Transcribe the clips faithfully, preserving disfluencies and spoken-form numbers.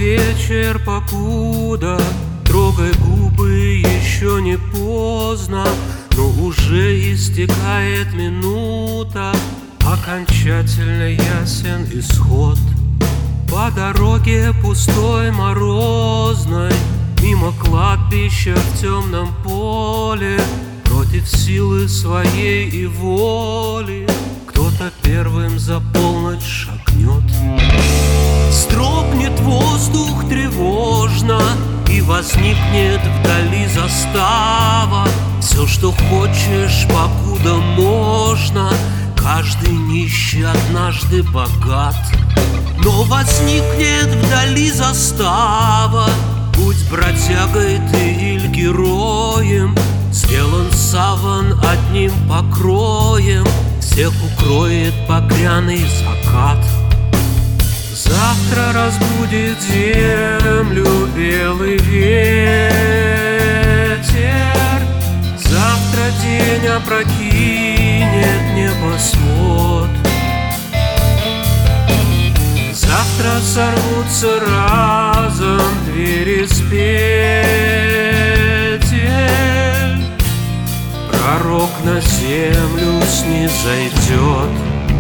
вечер, покуда трогай губы, еще не поздно, но уже истекает минута. Окончательно ясен исход. По дороге пустой, морозной, мимо кладбища в темном поле, против силы своей и воли, кто-то первым за полночь шагнет. Строгнет воздух тревожно, и возникнет вдали застава. Все, что хочешь, покуда можно, каждый нищий однажды богат. Но возникнет вдали застава, будь бродягой ты или героем, сделан саван одним покроем, всех укроет багряный закат. Завтра разбудит землю белый ветер, завтра день опрокинет небосвод. Завтра сорвутся разом двери с петель, пророк на землю снизойдет.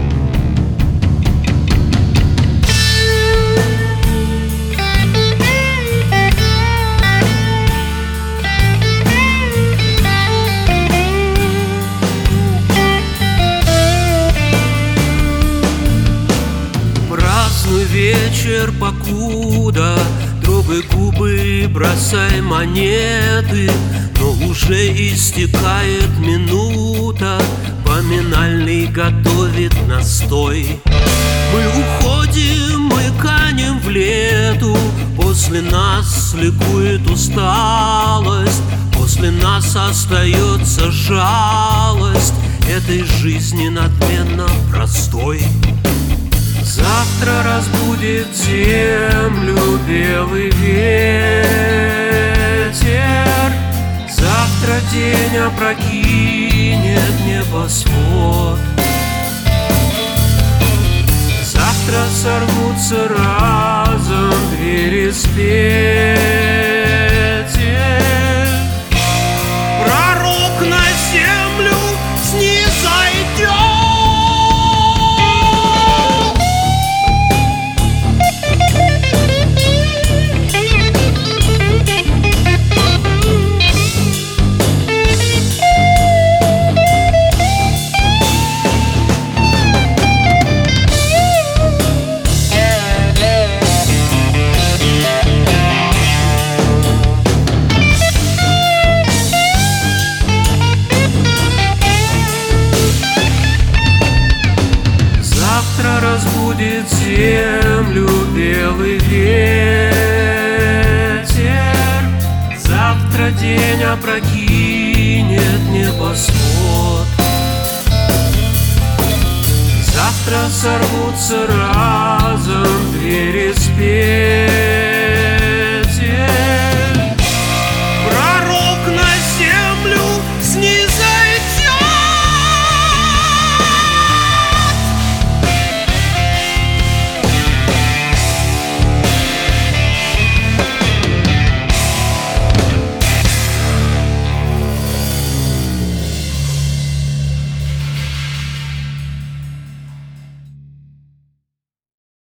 Вечер, покуда трогай губы, бросай монеты, но уже истекает минута. Поминальный готовит настой. Мы уходим, мы канем в лету, после нас ликует усталость, после нас остается жалость этой жизни надменно простой. Завтра разбудит землю белый ветер, завтра день опрокинет небосвод. Завтра сорвутся разом двери с петель, пророк на землю снизойдет. Завтра разбудит землю белый ветер, завтра день опрокинет небосвод. Завтра сорвутся разом двери с петель,